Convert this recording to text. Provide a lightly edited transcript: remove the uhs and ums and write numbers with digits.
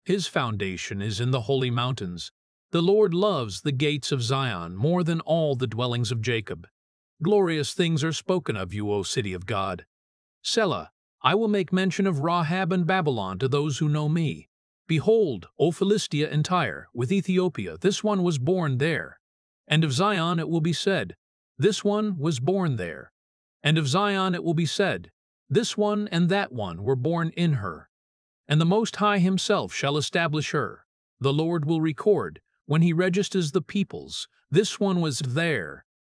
His foundation is in the holy mountains. The Lord loves the gates of Zion more than all the dwellings of Jacob. Glorious things are spoken of you, O city of God. Selah, I will make mention of Rahab and Babylon to those who know me. Behold, O Philistia and Tyre, with Ethiopia, this one was born there. And of Zion it will be said, this one was born there. And of Zion it will be said, this one and that one were born in her. And the Most High himself shall establish her. The Lord will record, when he registers the peoples, this one was there,